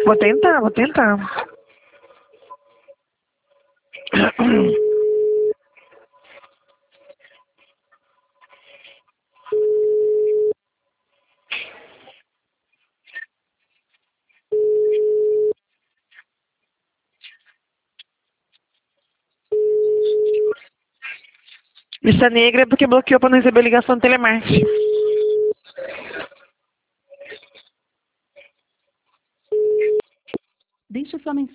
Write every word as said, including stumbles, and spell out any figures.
Vou tentar, vou tentar. Lista negra é porque bloqueou para não receber ligação de telemarketing. Deixe sua mensagem.